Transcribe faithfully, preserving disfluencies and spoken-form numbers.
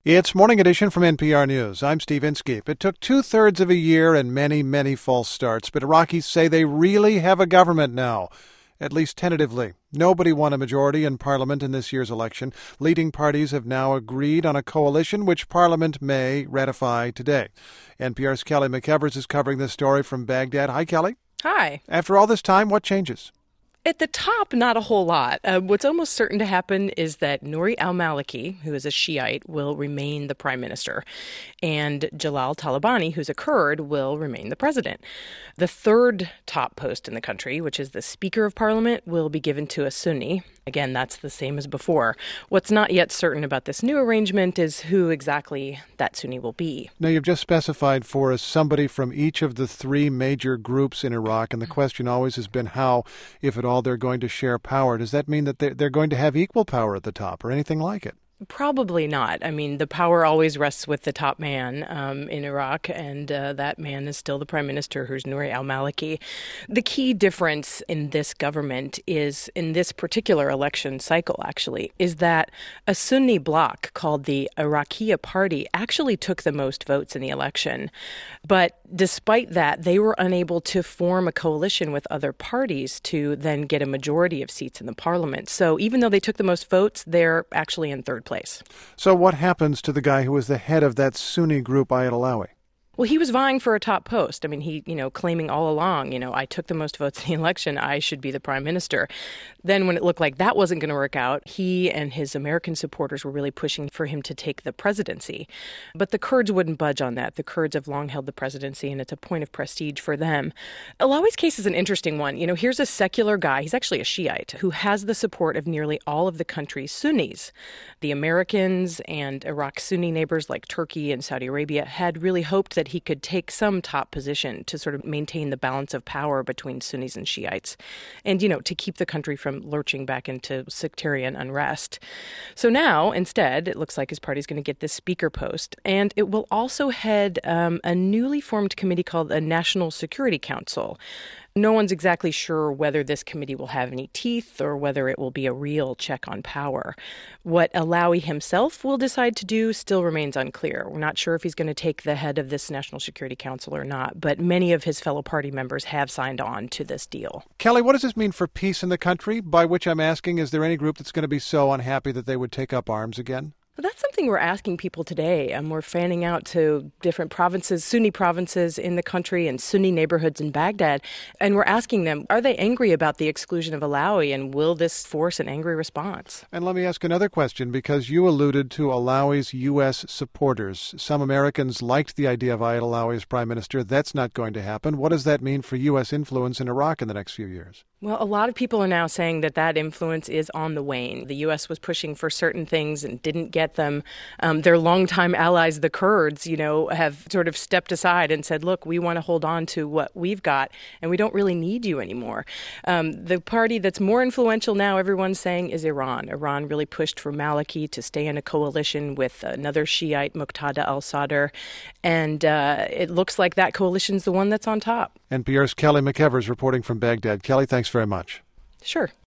It's Morning Edition from N P R News. I'm Steve Inskeep. It took two-thirds of a year and many, many false starts, but Iraqis say they really have a government now, at least tentatively. Nobody won a majority in parliament in this year's election. Leading parties have now agreed on a coalition which parliament may ratify today. N P R's Kelly McEvers is covering this story from Baghdad. Hi, Kelly. Hi. After all this time, what changes? At the top, not a whole lot. Uh, what's almost certain to happen is that Nouri al-Maliki, who is a Shiite, will remain the prime minister, and Jalal Talabani, who's a Kurd, will remain the president. The third top post in the country, which is the Speaker of Parliament, will be given to a Sunni. Again, that's the same as before. What's not yet certain about this new arrangement is who exactly that Sunni will be. Now, you've just specified for us somebody from each of the three major groups in Iraq, and the question always has been how, if at all, they're going to share power. Does that mean that they're, they're going to have equal power at the top or anything like it? Probably not. I mean, the power always rests with the top man um, in Iraq, and uh, that man is still the prime minister, who's Nouri al-Maliki. The key difference in this government is, in this particular election cycle, actually, is that a Sunni bloc called the Iraqiyya Party actually took the most votes in the election. But despite that, they were unable to form a coalition with other parties to then get a majority of seats in the parliament. So even though they took the most votes, they're actually in third place. Place. So what happens to the guy who was the head of that Sunni group, Ayad Alawi? Well, he was vying for a top post. I mean, he, you know, claiming all along, you know, I took the most votes in the election, I should be the prime minister. Then when it looked like that wasn't going to work out, he and his American supporters were really pushing for him to take the presidency. But the Kurds wouldn't budge on that. The Kurds have long held the presidency, and it's a point of prestige for them. Alawi's case is an interesting one. You know, here's a secular guy, he's actually a Shiite, who has the support of nearly all of the country's Sunnis. The Americans and Iraq's Sunni neighbors like Turkey and Saudi Arabia had really hoped that he could take some top position to sort of maintain the balance of power between Sunnis and Shiites and, you know, to keep the country from lurching back into sectarian unrest. So now, instead, it looks like his party's going to get this speaker post, and it will also head um, a newly formed committee called the National Security Council. No one's exactly sure whether this committee will have any teeth or whether it will be a real check on power. What Alawi himself will decide to do still remains unclear. We're not sure if he's going to take the head of this National Security Council or not, but many of his fellow party members have signed on to this deal. Kelly, what does this mean for peace in the country? By which I'm asking, is there any group that's going to be so unhappy that they would take up arms again? Well, that's something we're asking people today. Um, we're fanning out to different provinces, Sunni provinces in the country and Sunni neighborhoods in Baghdad. And we're asking them, are they angry about the exclusion of Alawi, and will this force an angry response? And let me ask another question, because you alluded to Alawi's U S supporters. Some Americans liked the idea of Ayad Alawi as prime minister. That's not going to happen. What does that mean for U S influence in Iraq in the next few years? Well, a lot of people are now saying that that influence is on the wane. The U S was pushing for certain things and didn't get them. Um, their longtime allies, the Kurds, you know, have sort of stepped aside and said, look, we want to hold on to what we've got, and we don't really need you anymore. Um, the party that's more influential now, everyone's saying, is Iran. Iran really pushed for Maliki to stay in a coalition with another Shiite, Muqtada al-Sadr, and uh, it looks like that coalition's the one that's on top. N P R's Kelly McEvers reporting from Baghdad. Kelly, thanks very much. Sure.